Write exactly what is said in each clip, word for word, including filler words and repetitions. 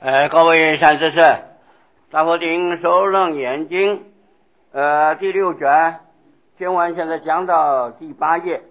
呃，各位善知识，大佛顶首楞严经，呃，第六卷，经文现在讲到第八页，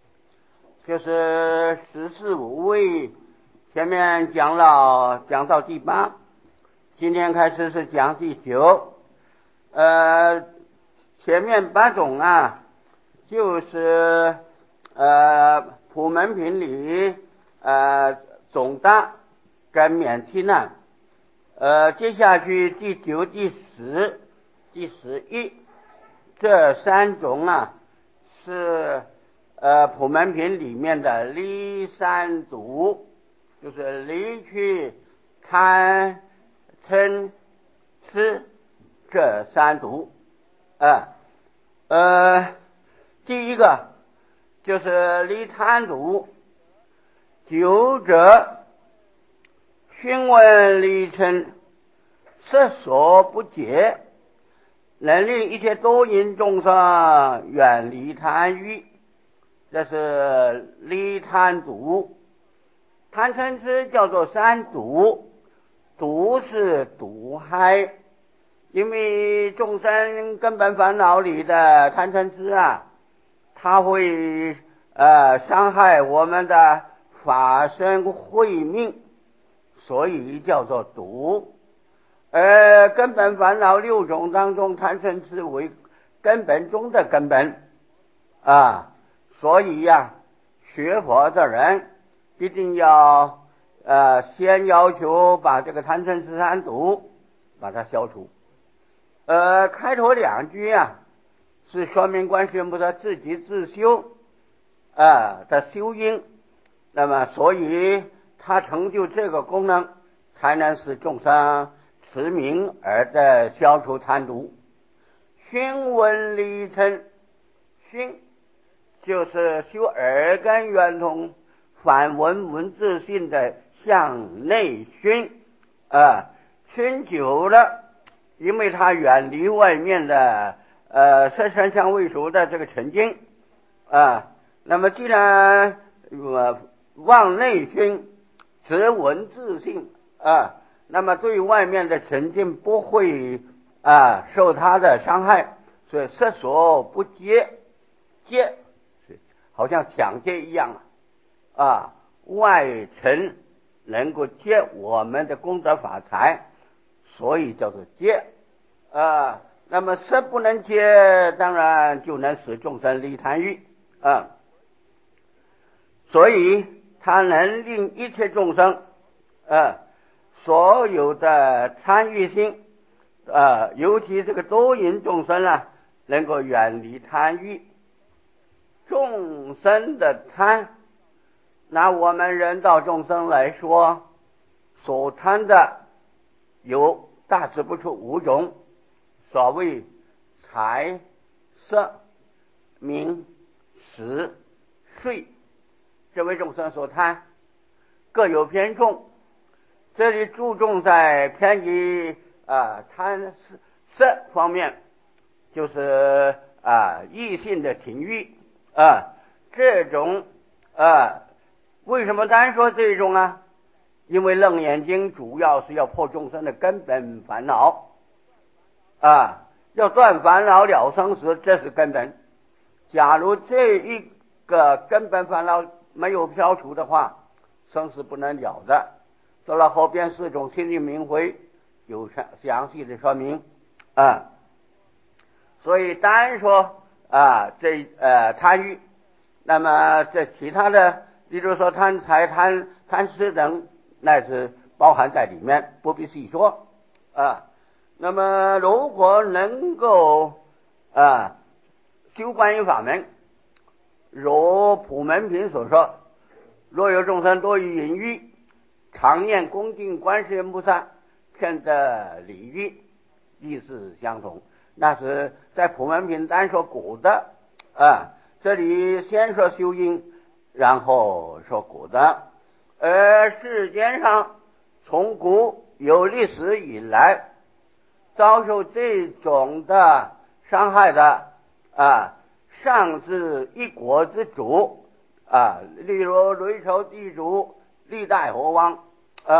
就是十四五位，前面讲了讲到第八，今天开始是讲第九，呃，前面八种啊，就是呃普门品里呃总大跟免期难。呃，接下去第九、第十、第十一这三种啊，是呃普门品里面的离三毒，就是离去贪嗔痴这三毒。啊呃，第一个就是离贪毒，九者询问离嗔，色所不解，能令一切多因众生远离贪欲，这是离贪毒。贪嗔痴叫做三毒，毒是毒害，因为众生根本烦恼里的贪嗔痴啊，它会呃伤害我们的法身慧命，所以叫做毒。而根本烦恼六种当中，贪嗔痴为根本中的根本啊，所以呀、啊，学佛的人一定要呃先要求把这个贪嗔痴三毒把它消除。呃，开头两句啊，是说明观世音菩萨自己自修啊的修因，那么所以他成就这个功能，才能使众生持名而在消除贪毒。熏闻离嗔，熏就是修耳根圆通，反闻文字性的向内熏啊，熏久了，因为它远离外面的呃色声香味触的这个尘境啊，那么既然呃往内熏，则文字性啊，那么对外面的尘境不会啊受它的伤害，所以色所不接，接好像抢劫一样啊，外尘能够接我们的功德法财，所以叫做接啊。那么色不能接，当然就能使众生离贪欲啊，所以它能令一切众生啊所有的参与心啊，尤其这个多因众生啊，能够远离贪欲。众生的贪，拿我们人道众生来说，所贪的有大致不出五种，所谓财色名食睡，这位众生所贪各有偏重，这里注重在偏于啊贪色方面，就是啊异性的情欲啊，这种啊为什么单说这种啊？因为楞严经主要是要破众生的根本烦恼啊，要断烦恼了生死，这是根本。假如这一个根本烦恼没有消除的话，生死不能了的。到了后边四种清净明慧有详细的说明啊，所以单说啊这呃贪欲，那么这其他的，例如说贪财、贪贪吃等，那是包含在里面，不必细说啊。那么如果能够啊修观音法门，如普门品所说，若有众生多于淫欲，常念恭敬观世音菩萨，骗得礼欲，意思相同。那是在普门品单说果的啊，这里先说修因，然后说果的。而世间上从古有历史以来，遭受这种的伤害的啊，上至一国之主啊，例如隋朝地主历代国王啊，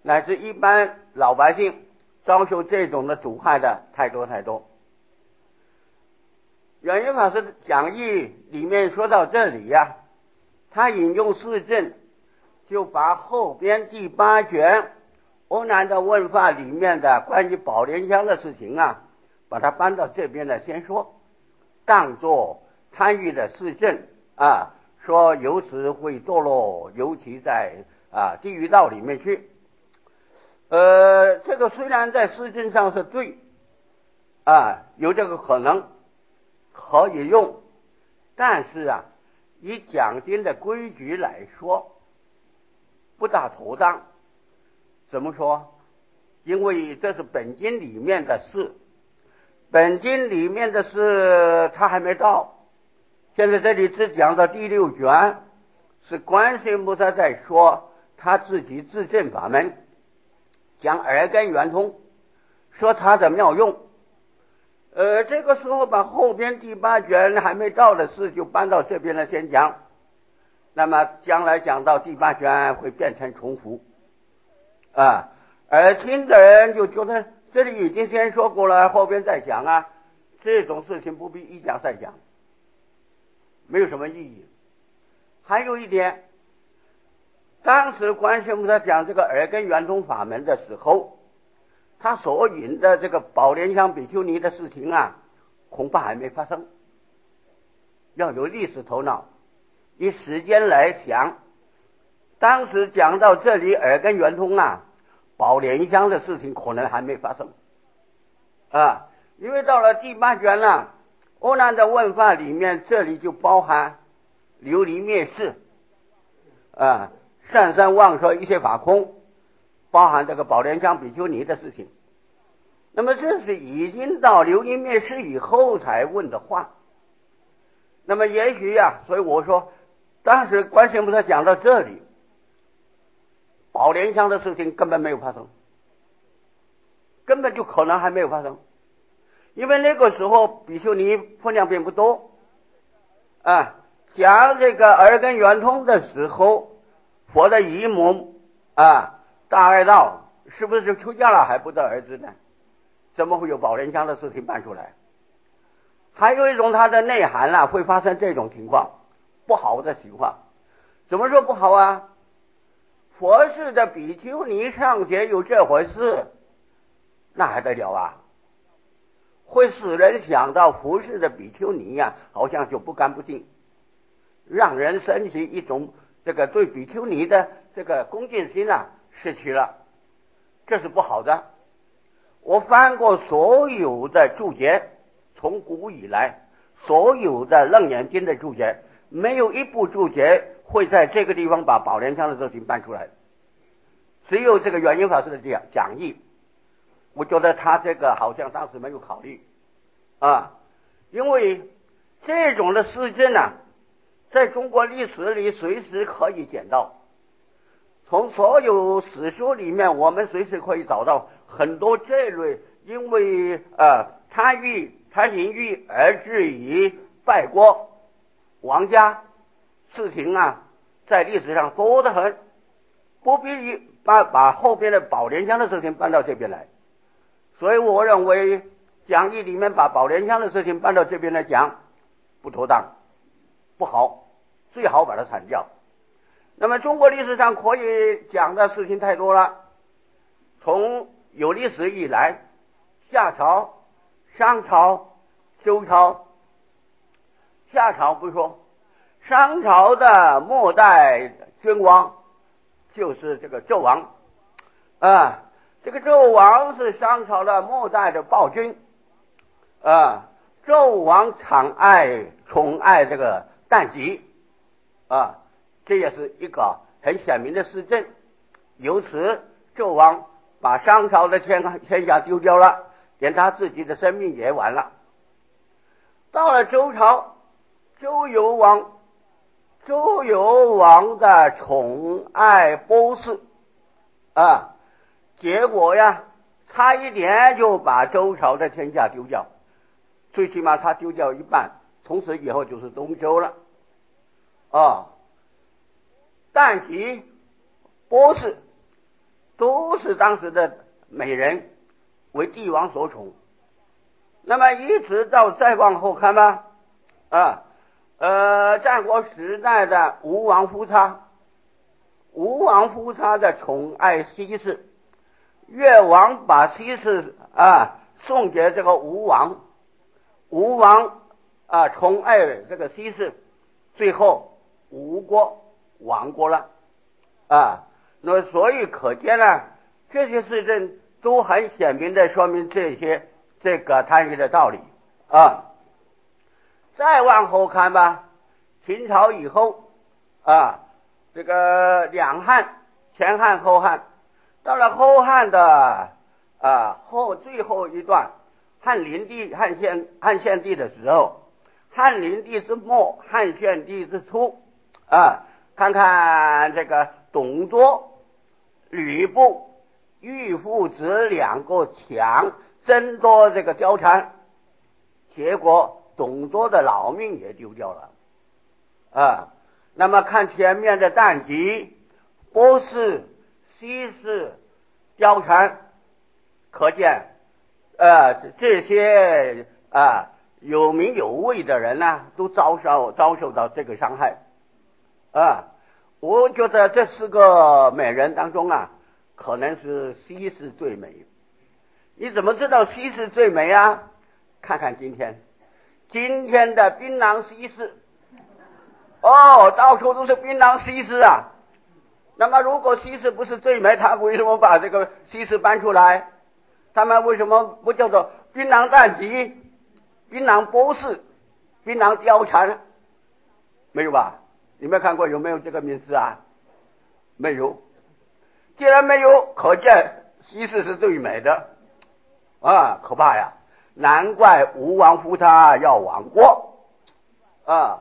乃至一般老百姓遭受这种的阻害的太多太多。圆圆法师讲义里面说到这里呀、啊，他引用四证，就把后边第八卷欧南的问法里面的关于宝莲香的事情啊，把它搬到这边来先说，当作参与的四证啊，说由此会堕落，尤其在啊地狱道里面去。呃，这个虽然在四证上是对啊，有这个可能可以用，但是啊，以讲经的规矩来说，不大妥当。怎么说？因为这是本经里面的事，本经里面的事他还没到。现在这里只讲到第六卷，是观世音菩萨在说他自己自证法门，讲耳根圆通，说他的妙用。呃，这个时候把后边第八卷还没到的事就搬到这边来先讲，那么将来讲到第八卷会变成重复啊，而听的人就觉得这里已经先说过了，后边再讲啊，这种事情不必一讲再讲，没有什么意义。还有一点，当时观世音菩萨讲这个耳根圆通法门的时候，他所引的这个宝莲香比丘尼的事情啊，恐怕还没发生。要有历史头脑，以时间来想，当时讲到这里耳根圆通啊，宝莲香的事情可能还没发生啊，因为到了第八卷了、啊，欧南的问法里面，这里就包含琉璃灭世啊，上山妄说一切法空，包含这个宝莲香比丘尼的事情。那么这是已经到琉璃灭世以后才问的话。那么也许呀、啊，所以我说当时观世音菩萨讲到这里，宝莲香的事情根本没有发生，根本就可能还没有发生，因为那个时候比丘尼分量并不多啊。讲这个耳根圆通的时候，佛的姨母啊大爱道是不是出家了还不得而知呢？怎么会有宝莲香的事情办出来？还有一种它的内涵啊，会发生这种情况，不好的情况。怎么说不好啊？佛事的比丘尼上节有这回事，那还得了啊？会使人想到服侍的比丘尼呀、啊，好像就不干不净，让人生起一种这个对比丘尼的这个恭敬心啊失去了，这是不好的。我翻过所有的注解，从古以来所有的楞严经的注解，没有一部注解会在这个地方把宝莲香的事情办出来，只有这个圆圆法师的讲讲义，我觉得他这个好像当时没有考虑啊，因为这种的事件啊，在中国历史里随时可以捡到，从所有史书里面我们随时可以找到很多这类因为呃贪欲贪淫欲而至于败国亡家事情啊，在历史上多得很，不必把把后边的宝莲香的事情搬到这边来。所以我认为讲义里面把宝莲香的事情搬到这边来讲不妥当，不好，最好把它铲掉。那么中国历史上可以讲的事情太多了，从有历史以来，夏朝、商朝、周朝，夏朝不说，商朝的末代君王就是这个纣王啊，这个纣王是商朝的末代的暴君啊，纣王宠爱宠爱这个旦夕啊，这也是一个很显明的事证。由此纣王把商朝的天天下丢掉了，连他自己的生命也完了。到了周朝，周幽王周幽王的宠爱波斯啊，结果呀差一点就把周朝的天下丢掉，最起码他丢掉一半，从此以后就是东周了啊。旦夕波斯都是当时的美人，为帝王所宠。那么一直到再往后看吧，啊，呃，战国时代的吴王夫差，吴王夫差的宠爱西氏，越王把西氏啊送给这个吴王，吴王啊宠爱这个西氏，最后吴国亡国了啊。那所以可见呢，这些事情都很显明的说明这些这个贪欲的道理啊。再往后看吧，秦朝以后啊，这个两汉，前汉后汉，到了后汉的啊后最后一段，汉灵帝、汉献汉献帝的时候，汉灵帝之末，汉献帝之初啊，看看这个董卓、吕布、玉父子两个强争夺这个貂蝉，结果董卓的老命也丢掉了啊。那么看前面的战绩，波氏、西氏、貂蝉，可见呃这些啊有名有位的人呢，都遭受遭受到这个伤害啊。我觉得这四个美人当中啊，可能是西施最美。你怎么知道西施最美啊？看看今天，今天的槟榔西施，哦，到处都是槟榔西施啊。那么如果西施不是最美，他为什么把这个西施搬出来？他们为什么不叫做槟榔战旗、槟榔波士、槟榔貂蝉？没有吧？你没看过，有没有这个名字啊？没有。既然没有，可见西施是最美的啊，可怕呀！难怪吴王夫差要亡国啊。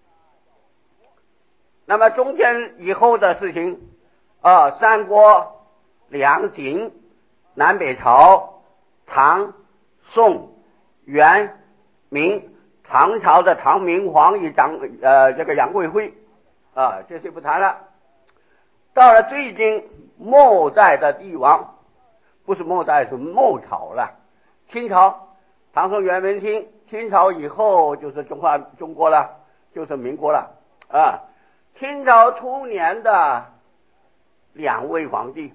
那么中间以后的事情啊，三国、梁晋、南北朝、唐、宋、元、明，唐朝的唐明皇与张呃这个杨贵妃啊，这些不谈了。到了最近末代的帝王，不是末代，是末朝了。清朝，唐宋元明清，清朝以后就是中华中国了，就是民国了啊。清朝初年的两位皇帝，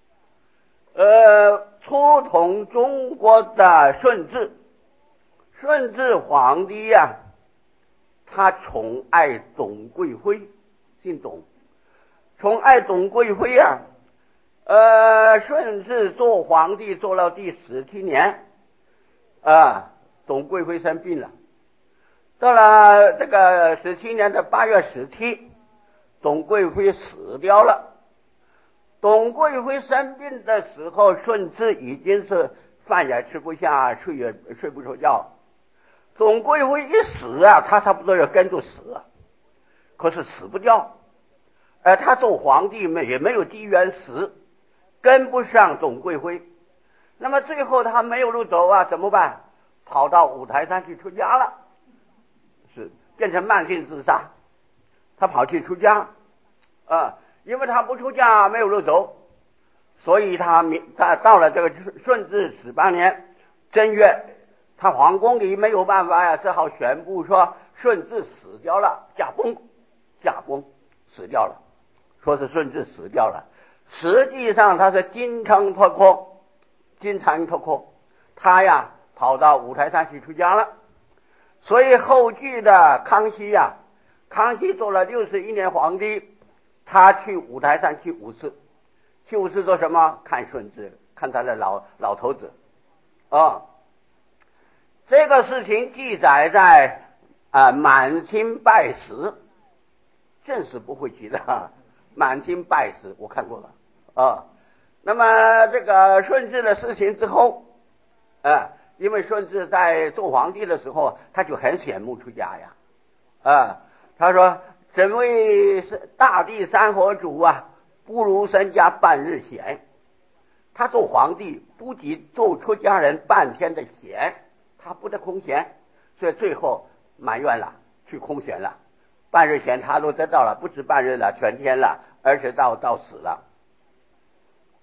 呃，初统中国的顺治，顺治皇帝呀、啊，他宠爱董贵妃，姓董，宠爱董贵妃啊。呃，顺治做皇帝做到第十七年啊，董贵妃生病了。到了这个十七年的八月十七，董贵妃死掉了。董贵妃生病的时候，顺治已经是饭也吃不下，睡也睡不着觉。董贵妃一死啊，他差不多要跟着死啊，可是死不掉。而他做皇帝也没有机缘死，跟不上董贵妃。那么最后他没有路走啊，怎么办？跑到五台山去出家了，是变成慢性自杀。他跑去出家啊，因为他不出家没有路走，所以他他到了这个顺治十八年正月，他皇宫里没有办法呀，只好宣布说顺治死掉了，驾崩，驾崩死掉了，说是顺治死掉了。实际上他是金蝉脱壳，金蝉脱壳，他呀跑到五台山去出家了。所以后继的康熙呀、啊，康熙做了六十一年皇帝，他去五台山去五次，去五次做什么？看顺治，看他的老老头子啊。这个事情记载在啊《满清拜史》，正是不会记的。《满清拜史》我看过了啊。那么这个顺治的事情之后，啊，因为顺治在做皇帝的时候，他就很羡慕出家呀，啊，他说：“怎为是大地山河主啊，不如身家半日闲。”他做皇帝不及做出家人半天的闲，他不得空闲，所以最后埋怨了，去空闲了。半日闲他都得到了，不止半日了，全天了，而且到到死了。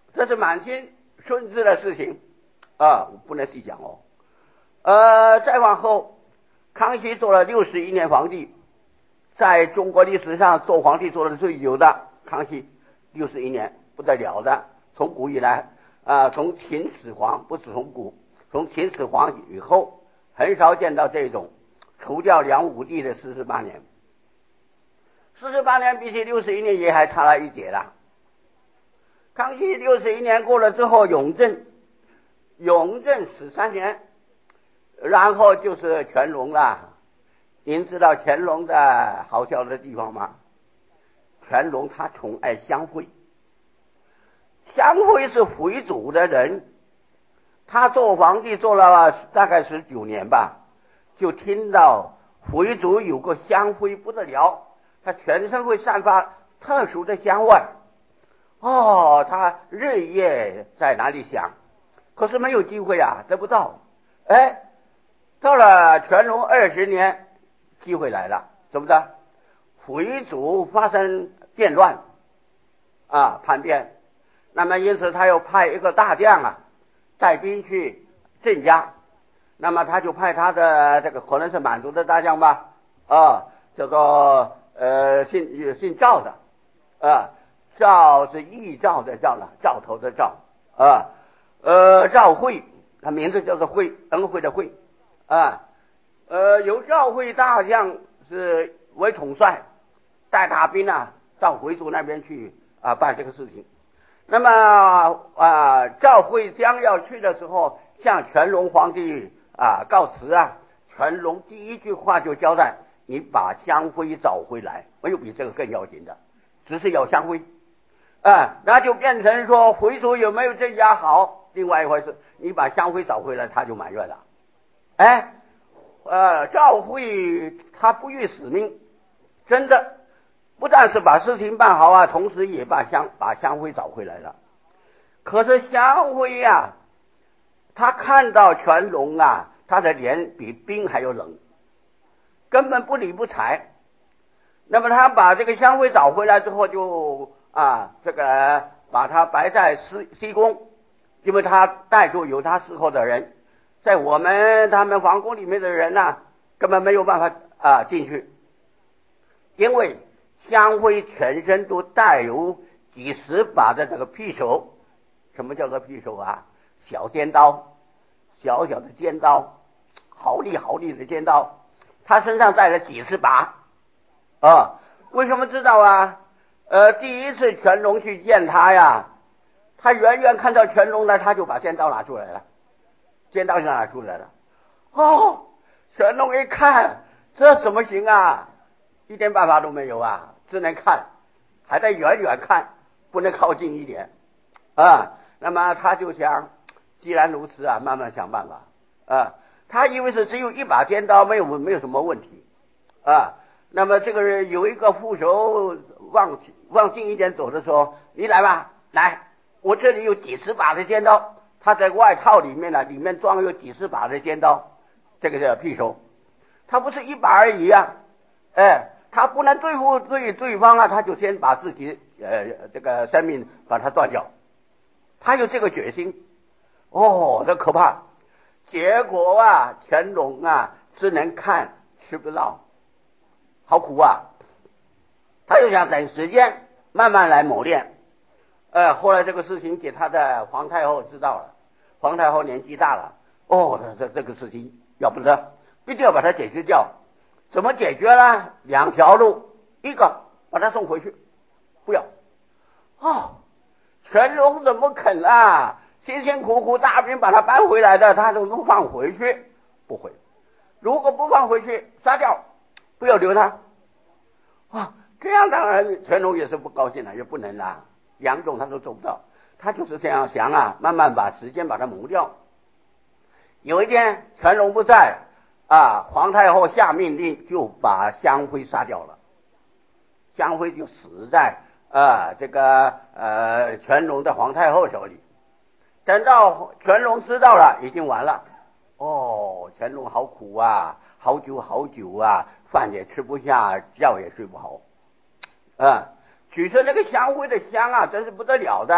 这是满清顺治的事情啊，不能细讲哦。呃，再往后，康熙做了六十一年皇帝，在中国历史上做皇帝做的最久的，康熙六十一年不得了的，从古以来啊，从秦始皇，不是从古，从秦始皇以后，很少见到这种除掉梁武帝的四十八年。四十八年比起六十一年也还差了一截了。康熙六十一年过了之后，雍正，雍正十三年，然后就是乾隆了。您知道乾隆的好笑的地方吗？乾隆他宠爱香灰，香灰是回族的人，他做皇帝做了大概十九年吧，就听到回族有个香灰不得了，他全身会散发特殊的香味。哦，他日夜在哪里想，可是没有机会啊，得不到。哎，到了乾隆二十年，机会来了，怎么的？回族发生变乱啊，叛变，那么因此他又派一个大将啊，带兵去镇压。那么他就派他的这个可能是满族的大将吧，啊，叫做呃姓姓赵的，啊，赵是义赵的赵了，赵头的赵啊，呃赵惠，他名字叫做惠，恩惠的惠啊，呃由赵惠大将是为统帅，带大兵啊到回族那边去啊办这个事情。那么啊赵惠将要去的时候，向乾隆皇帝啊告辞啊，乾隆第一句话就交代：你把香灰找回来，没有比这个更要紧的，只是要香灰啊，那就变成说回族有没有镇压好另外一回事，你把香灰找回来他就满愿了。哎，呃赵惠他不辱使命，真的不但是把事情办好啊，同时也把香把香灰找回来了。可是香灰啊，他看到乾隆啊，他的脸比冰还要冷，根本不理不睬。那么他把这个香灰找回来之后就，啊这个把它摆在西西宫，因为他带着有他伺候的人，在我们他们皇宫里面的人呢、啊，根本没有办法啊进去，因为香灰全身都带有几十把的这个匕首。什么叫做匕首啊？小尖刀，小小的尖刀，好利好利的尖刀，他身上带了几十把啊。为什么知道啊？呃，第一次乾隆去见他呀，他远远看到乾隆呢，他就把尖刀拿出来了，尖刀就拿出来了。哦，乾隆一看，这怎么行啊？一点办法都没有啊，只能看，还得远远看，不能靠近一点啊。那么他就想，既然如此啊，慢慢想办法啊。他以为是只有一把尖刀，没有没有什么问题啊。那么这个人有一个副手往往近一点走的时候，你来吧，来，我这里有几十把的尖刀。他在外套里面呢，里面装有几十把的尖刀，这个叫匕首。他不是一把而已啊，哎，他不能对付对对方啊，他就先把自己呃这个生命把它断掉。他有这个决心，哦，这可怕。结果啊，乾隆啊，只能看吃不到，好苦啊。他又想等时间，慢慢来磨练。呃，后来这个事情给他的皇太后知道了，皇太后年纪大了，哦，这这个事情要不得，必定要把它解决掉。怎么解决呢？两条路，一个把他送回去，不要。哦。乾隆怎么肯啊？辛辛苦苦大兵把他搬回来的，他怎么放回去？不会。如果不放回去，杀掉，不要留他。啊，这样当然乾隆也是不高兴了，也不能啊，两种他都做不到。他就是这样想啊，慢慢把时间把它磨掉。有一天乾隆不在啊，皇太后下命令就把香灰杀掉了，香灰就死在啊，这个呃，乾隆的皇太后手里。等到乾隆知道了，已经完了。哦，乾隆好苦啊，好久好久啊，饭也吃不下，觉也睡不好。啊，取出那个香灰的香啊，真是不得了的。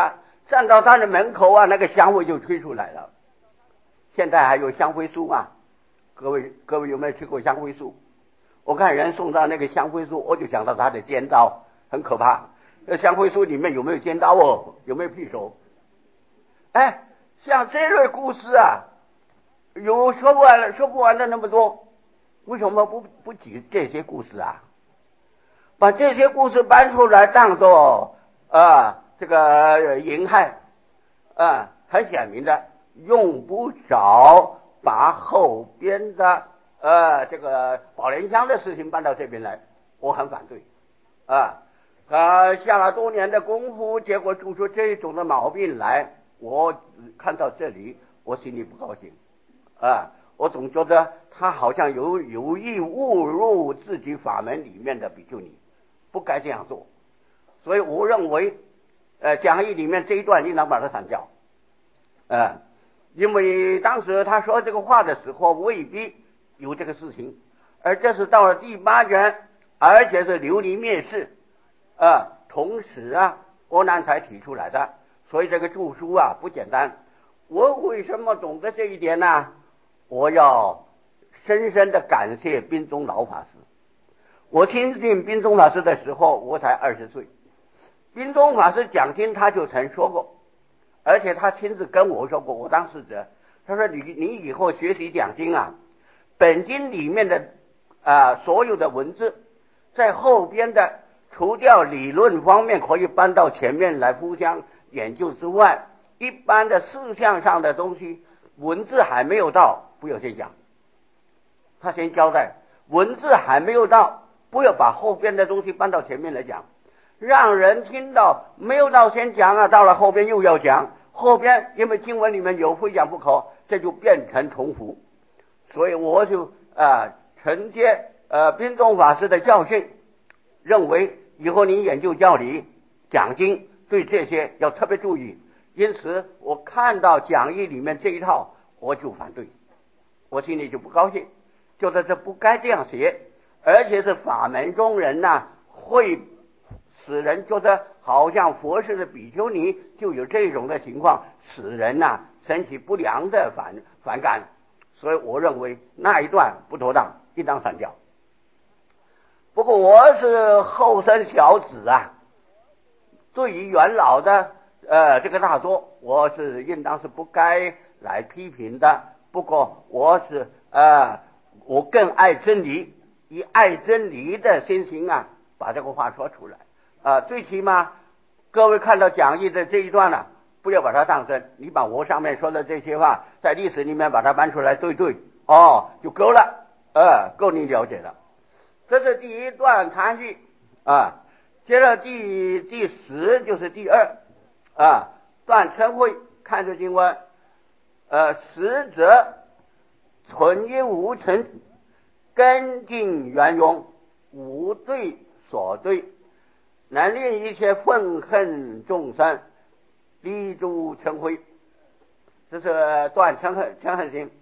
站到他的门口啊，那个香味就吹出来了。现在还有香灰树啊，各位各位有没有吃过香灰树？我看人送到那个香灰树，我就想到他的尖刀，很可怕。那香灰树里面有没有尖刀哦？有没有匕首？哎，像这类故事啊，有说不完了，说不完的那么多。为什么不不举这些故事啊？把这些故事搬出来当做啊这个淫害啊，很显明的，用不着把后边的呃这个宝莲香的事情搬到这边来，我很反对啊。啊，下了多年的功夫，结果做出这种的毛病来，我看到这里，我心里不高兴啊。我总觉得他好像有有意误入自己法门里面的比丘尼，不该这样做。所以我认为，呃，讲义里面这一段应当把它删掉，呃，因为当时他说这个话的时候未必有这个事情，而这是到了第八卷，而且是流离灭世，啊，同时啊，阿难才提出来的，所以这个著书啊不简单。我为什么懂得这一点呢？我要深深的感谢宾宗老法师。我亲近宾宗法师的时候，我才二十岁。宾宗法师讲经，他就曾说过，而且他亲自跟我说过，我当事者。他说你你以后学习讲经啊，本经里面的啊所有的文字，在后边的除掉理论方面可以搬到前面来互相研究之外，一般的事项上的东西，文字还没有到，不要先讲。他先交代，文字还没有到，不要把后边的东西搬到前面来讲，让人听到没有到先讲啊，到了后边又要讲，后边因为经文里面有非讲不可，这就变成重复。所以我就啊、呃、承接呃宾宗法师的教训，认为以后你研究教理讲经对这些要特别注意。因此我看到讲义里面这一套，我就反对，我心里就不高兴，觉得这不该这样写，而且是法门中人呐、啊，会使人觉得好像佛事的比丘尼就有这种的情况，使人呐、啊、升起不良的反反感。所以我认为那一段不妥当，应当删掉。不过我是后生小子啊，对于元老的呃这个大作，我是应当是不该来批评的。不过我是呃我更爱真理，以爱真理的心情啊，把这个话说出来啊、呃。最起码各位看到讲义的这一段呢、啊，不要把它当真，你把我上面说的这些话在历史里面把它搬出来对对哦就够了，呃够你了解了。这是第一段谈句啊，接着第第十就是第二啊段称会，看着经文，呃实则纯因无成，根茎圆融，无对所对，能令一切愤恨众生离诸嗔恚。这是断嗔恨嗔恨心。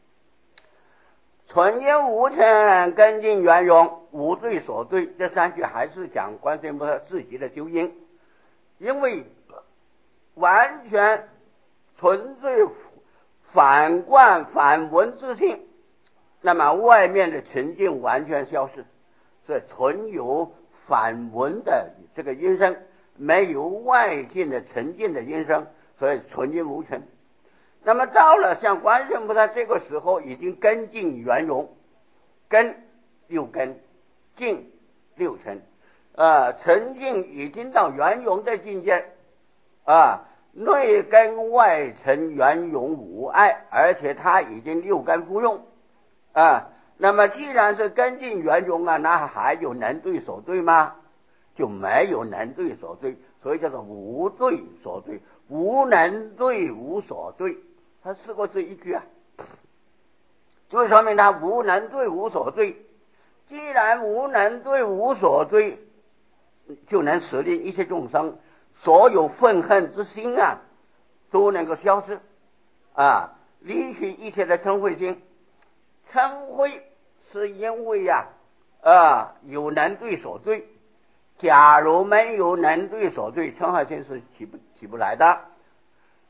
纯因无成，根茎圆融，无对所对，这三句还是讲观世音菩萨自己的究竟。因为完全纯粹反观反闻之性，那么外面的沉静完全消失，所以纯有反闻的这个音声，没有外境的沉静的音声，所以纯因无成。那么到了像观世音菩萨这个时候，已经根茎圆融，根六根，茎六尘，呃，沉静已经到圆融的境界啊，内根外尘圆融无碍，而且它已经六根不用啊。那么既然是根茎圆融啊，那还有能对所对吗？就没有能对所对，所以叫做无对所对，无能对无所对。他四个字一句啊，就说明他无能对无所对。既然无能对无所对，就能使令一切众生所有愤恨之心啊都能够消失啊，离去一切的嗔恚心。嗔恚是因为呀 啊, 啊有能对所对，假如没有能对所对，嗔恚心是起不起不来的。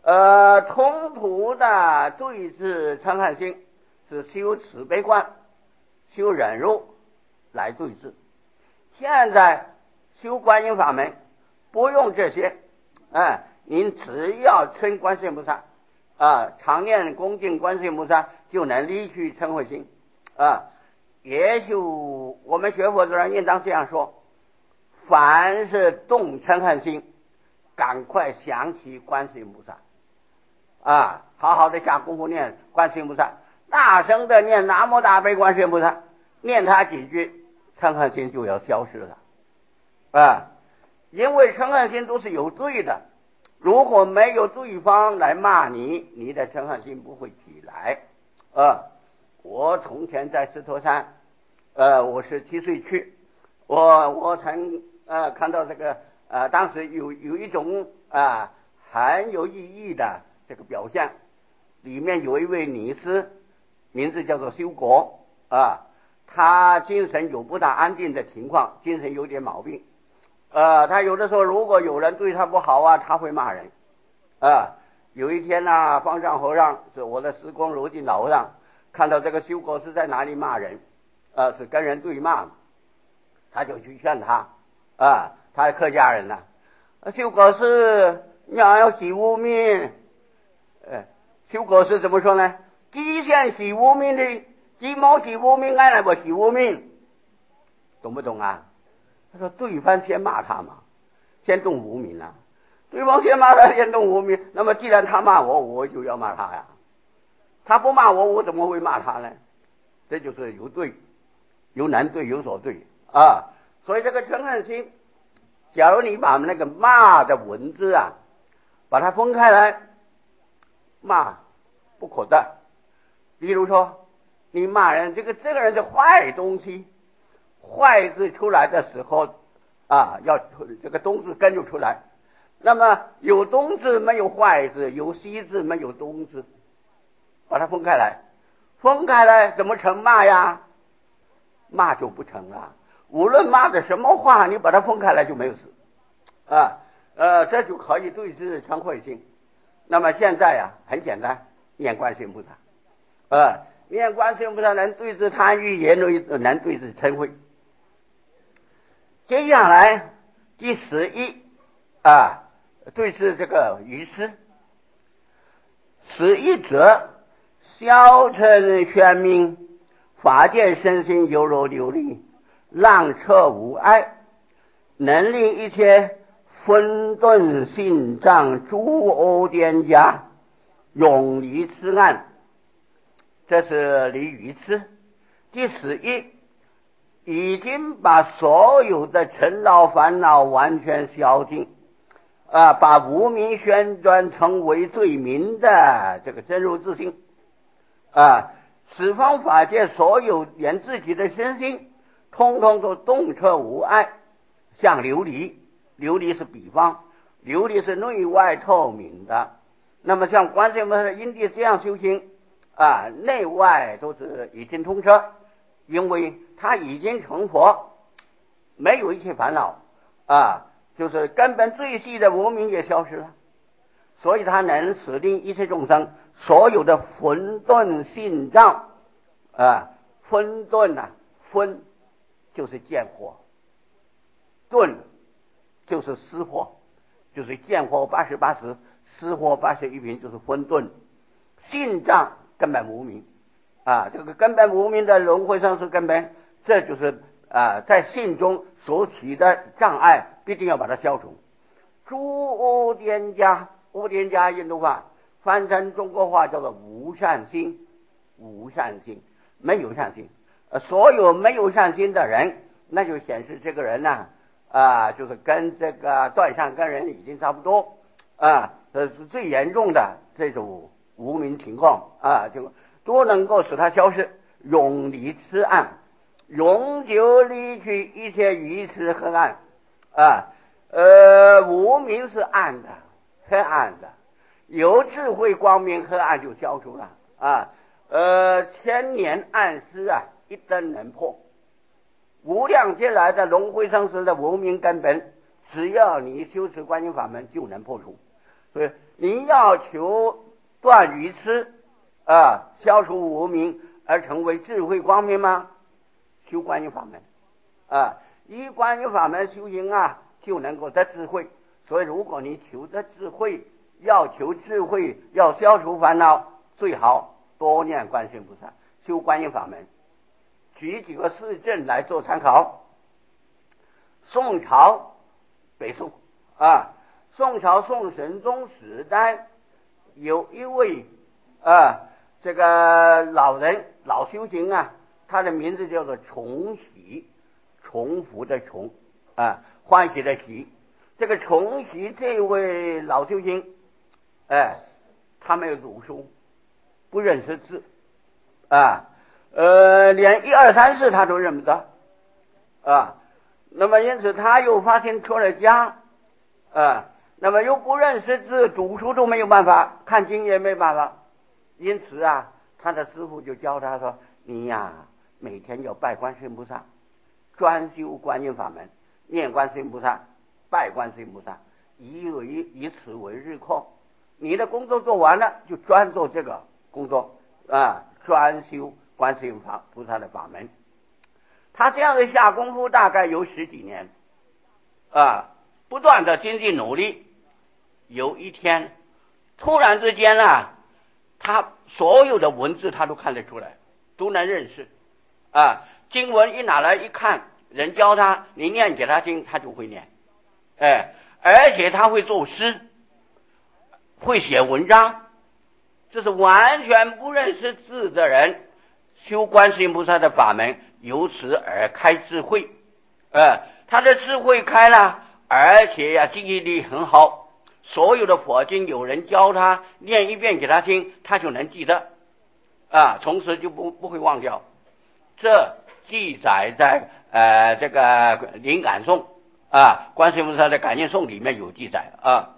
呃，冲突的对治嗔恨心是修慈悲观、修忍辱来对治。现在修观音法门不用这些，哎，您只要称观世音菩萨啊，常念恭敬观世音菩萨，就能离去嗔恚心啊。也就我们学佛的人应当这样说：凡是动嗔恨心，赶快想起观世音菩萨啊，好好的下功夫念观世音菩萨，大声的念南无大悲观世音菩萨，念他几句，嗔恨心就要消失了啊。因为嗔恨心都是有罪的，如果没有对方来骂你，你的嗔恨心不会起来啊。我从前在石头山，呃，我是七岁去，我我曾呃看到这个呃，当时有有一种啊、呃、很有意义的这个表现，里面有一位女士，名字叫做修国啊，她精神有不大安定的情况，精神有点毛病。呃，他有的时候如果有人对他不好啊，他会骂人啊。有一天呢、啊，方丈和尚是我的师公如进老上，看到这个修国师在哪里骂人，啊，是跟人对骂，他就去劝他啊，他是客家人呐、啊，修国师你要洗污名，呃，修国师怎么说呢？既先洗污名的，既冇洗污名，俺来不洗污名，懂不懂啊？他说对方先骂他嘛，先动无名啊，对方先骂他，先动无名，那么既然他骂我，我就要骂他呀，他不骂我，我怎么会骂他呢？这就是有对，有难对，有所对啊。所以这个嗔恨心，假如你把那个骂的文字啊，把它分开来，骂不可得。比如说你骂人，这个这个人是坏东西，坏字出来的时候啊，要这个东字跟着出来。那么有东字没有坏字，有西字没有东字，把它分开来，分开来怎么成骂呀？骂就不成了。无论骂的什么话，你把它分开来就没有事啊。呃，这就可以对治嗔恚心。那么现在呀、啊，很简单，念观世音菩萨，呃，念观世音菩萨能对治贪欲，也能能对治嗔恚。接下来第十一啊，对治这个愚痴。十一者，消嗔玄冥，法界身心犹如琉璃，浪彻无碍，能令一切混沌心障诸恶颠家永离痴暗。这是离愚痴。第十一，已经把所有的尘劳烦恼完全消尽啊，把无明旋转成为最明的这个真如自性啊，十方法界所有连自己的身心通通都洞彻无碍，像琉璃，琉璃是比方，琉璃是内外透明的。那么像观世音菩萨因地这样修行啊，内外都是已经通彻，因为他已经成佛，没有一切烦恼啊，就是根本最细的无明也消失了，所以他能使令一切众生所有的混沌心障啊，混沌啊，混就是见惑，顿就是思惑，就是见惑八十八十，思惑八十一品，就是混沌。心障根本无明啊，这个根本无明的轮回上是根本，这就是啊，在心中所起的障碍，必定要把它消除。诸恶颠家，恶颠家印度话翻成中国话叫做无善心，无善心，没有善心。呃，所有没有善心的人，那就显示这个人呢啊，就是跟这个断善根人已经差不多啊，这是最严重的这种无明情况啊，就都能够使它消失，永离痴暗，永久离去一切愚痴黑暗啊。呃，无明是暗的，黑暗的，有智慧光明，黑暗就消除了啊。呃，千年暗施啊，一灯能破。无量劫来的轮回生死的无明根本，只要你修持观音法门就能破除。所以你要求断愚痴啊，消除无明而成为智慧光明吗？修观音法门啊，依观音法门修行啊，就能够得智慧。所以如果你求得智慧，要求智慧，要消除烦恼，最好多念观世音菩萨，修观音法门。举几个事证来做参考。宋朝北宋啊，宋朝宋神宗时代有一位啊这个老人老修行啊，他的名字叫做崇禧，重复的重啊，欢喜的喜。这个崇禧这位老修行，哎，他没有读书，不认识字啊，呃，连一二三四他都认不得啊。那么因此他又发现出了家啊，那么又不认识字，读书都没有办法，看经也没办法。因此啊，他的师父就教他说：“你呀，每天要拜观世音菩萨，专修观音法门，念观世音菩萨，拜观世音菩萨，以为以此为日课。你的工作做完了，就专做这个工作啊，专修观世音法菩萨的法门。”他这样的下功夫大概有十几年啊，不断的精进努力。有一天突然之间啊，他所有的文字他都看得出来，都能认识啊。经文一拿来一看，人教他，你念给他听，他就会念。哎，而且他会作诗，会写文章。这是完全不认识字的人修观世音菩萨的法门，由此而开智慧。呃，他的智慧开了，而且呀、啊、记忆力很好，所有的佛经有人教他，念一遍给他听，他就能记得啊，从此就不不会忘掉。这记载在呃这个灵感颂啊，观世音菩萨的感应颂里面有记载啊。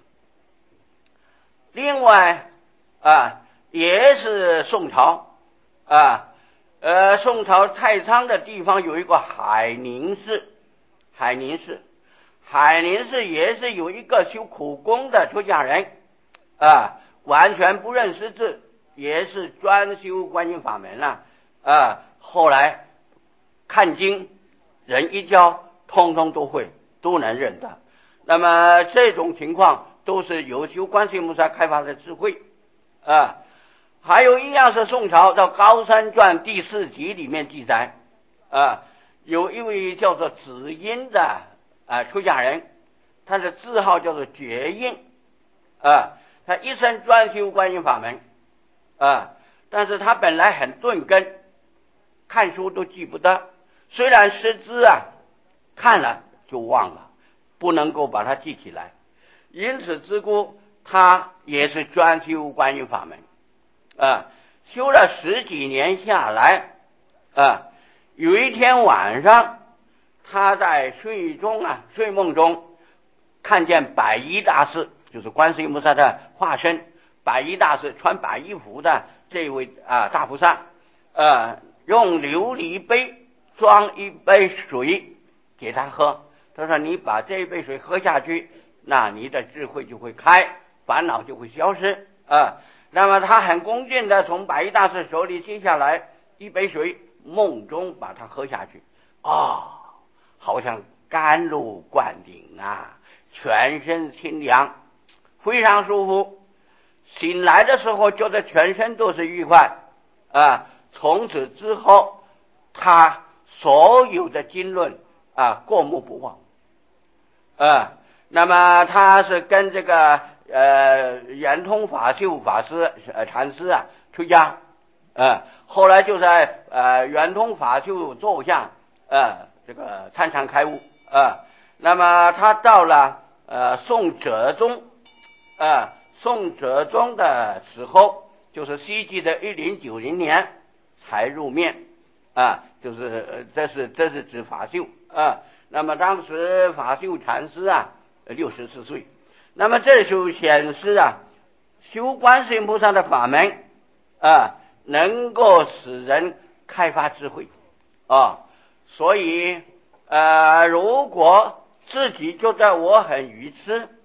另外啊，也是宋朝啊，呃，宋朝太仓的地方有一个海宁寺，海宁寺，海宁寺也是有一个修苦功的出家人啊，完全不认识字，也是专修观音法门啊啊，后来看经，人一教，通通都会，都能认得。那么这种情况都是由修观世音菩萨开发的智慧啊。还有一样是宋朝到《高山传》第四集里面记载啊，有一位叫做子音的啊出家人，他的字号叫做觉印啊，他一生专修观音法门啊，但是他本来很钝根，看书都记不得，虽然识字啊，看了就忘了，不能够把它记起来，因此之故他也是专修观音法门啊，修了十几年下来啊，有一天晚上他在睡中啊睡梦中看见白衣大士，就是观世音菩萨的化身，白衣大士穿白衣服的这位啊大菩萨呃，用琉璃杯装一杯水给他喝，他说你把这一杯水喝下去，那你的智慧就会开，烦恼就会消失啊。那么他很恭敬的从白衣大士手里接下来一杯水，梦中把它喝下去啊、哦，好像甘露灌顶啊，全身清凉，非常舒服。醒来的时候觉得全身都是愉快啊。从此之后他所有的经论啊过目不忘啊。那么他是跟这个呃圆通法秀法师呃禅师啊出家呃后来就在呃圆通法秀座下呃这个参禅开悟呃那么他到了呃宋哲宗呃宋哲宗的时候，就是西纪的一零九零年才入面啊，就是这是这是指法秀啊。那么当时法秀禅师啊六十四岁，那么这就显示啊，修观世音菩萨的法门啊，能够使人开发智慧啊。所以呃，如果自己觉得我很愚痴，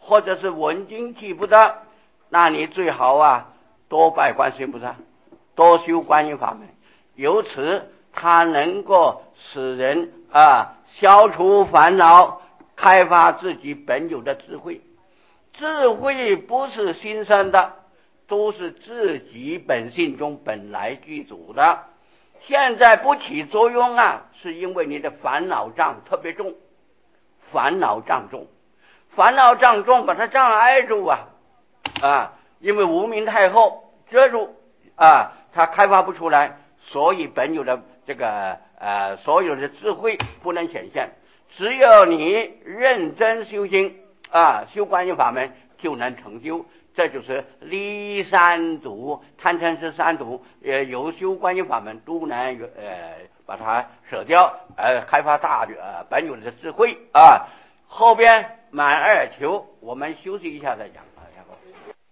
或者是文经记不得，那你最好啊多拜观世音菩萨，多修观音法门，由此它能够使人啊消除烦恼，开发自己本有的智慧。智慧不是新生的，都是自己本性中本来具足的，现在不起作用啊，是因为你的烦恼障特别重，烦恼障重，烦恼障重把它障碍住啊啊，因为无明太厚遮住啊，它开发不出来，所以本有的这个呃所有的智慧不能显现。只有你认真修行啊，修观音法门就能成就。这就是离三毒，贪嗔痴三毒，呃，有修观音法门都能呃把它舍掉，呃，开发大呃本有的智慧啊。后边满二求，我们休息一下再讲。